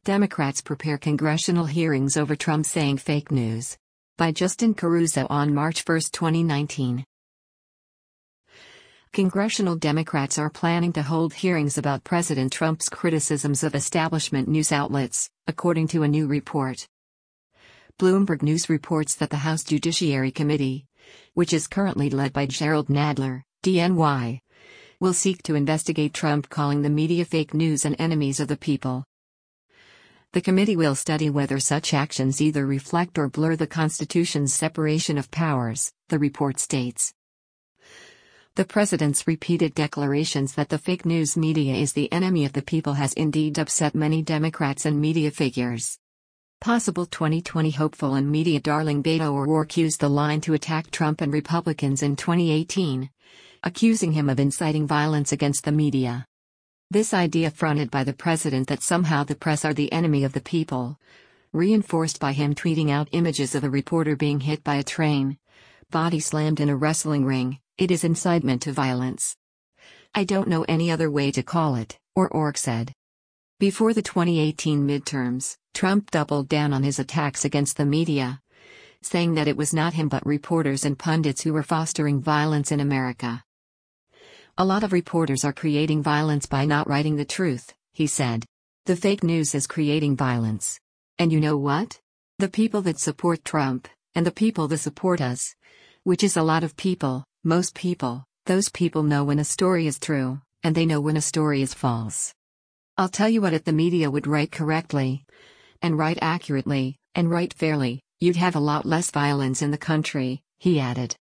Democrats prepare congressional hearings over Trump saying fake news. By Justin Caruso on March 1, 2019. Congressional Democrats are planning to hold hearings about President Trump's criticisms of establishment news outlets, according to a new report. Bloomberg News reports that the House Judiciary Committee, which is currently led by Jerrold Nadler, DNY, will seek to investigate Trump calling the media fake news and enemies of the people. The committee will study whether such actions either reflect or blur the Constitution's separation of powers, the report states. The president's repeated declarations that the fake news media is the enemy of the people has indeed upset many Democrats and media figures. Possible 2020 hopeful and media darling Beto O'Rourke used the line to attack Trump and Republicans in 2018, accusing him of inciting violence against the media. This idea fronted by the president that somehow the press are the enemy of the people, reinforced by him tweeting out images of a reporter being hit by a train, body slammed in a wrestling ring. It is incitement to violence. I don't know any other way to call it, O'Rourke said. Before the 2018 midterms, Trump doubled down on his attacks against the media, saying that it was not him but reporters and pundits who were fostering violence in America. A lot of reporters are creating violence by not writing the truth, he said. The fake news is creating violence. And you know what? The people that support Trump, and the people that support us, which is a lot of people, most people, those people know when a story is true, and they know when a story is false. I'll tell you what, if the media would write correctly, and write accurately, and write fairly, you'd have a lot less violence in the country, he added.